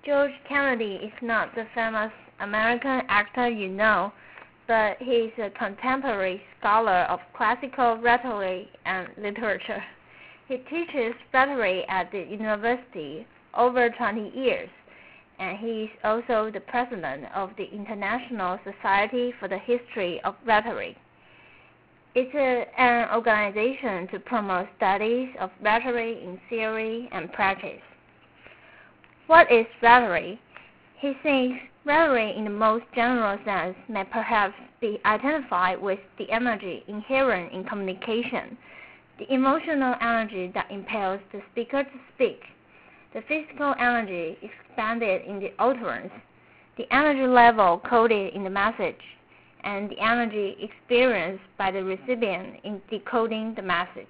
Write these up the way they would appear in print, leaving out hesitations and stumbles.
George Kennedy is not the famous American actor you know, but he is a contemporary scholar of classical rhetoric and literature. He teaches rhetoric at the university over 20 years, and he is also the president of the International Society for the History of Rhetoric. It's an organization to promote studies of rhetoric in theory and practice. What is rhetoric? He thinks rhetoric in the most general sense may perhaps be identified with the energy inherent in communication, the emotional energy that impels the speaker to speak, the physical energy expended in the utterance, the energy level coded in the message, and the energy experienced by the recipient in decoding the message.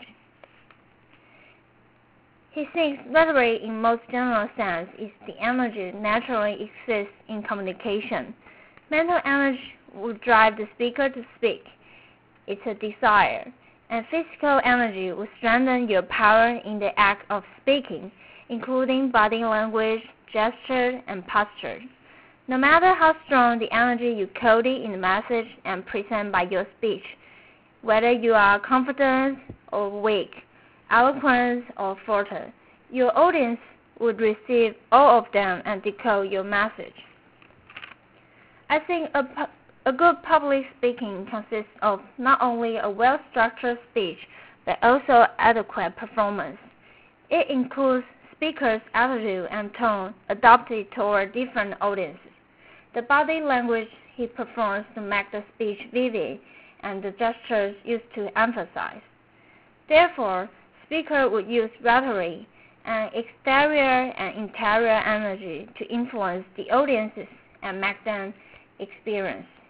He thinks rhetoric in most general sense is the energy naturally exists in communication. Mental energy would drive the speaker to speak. It's a desire. And physical energy will strengthen your power in the act of speaking, including body language, gesture, and posture. No matter how strong the energy you coded in the message and present by your speech, whether you are confident or weak, eloquent or falter, your audience would receive all of them and decode your message. I think a good public speaking consists of not only a well-structured speech, but also adequate performance. It includes speaker's attitude and tone adopted toward different audiences, the body language he performs to make the speech vivid, and the gestures used to emphasize. Therefore, speaker would use rhetoric and exterior and interior energy to influence the audiences and make them experience.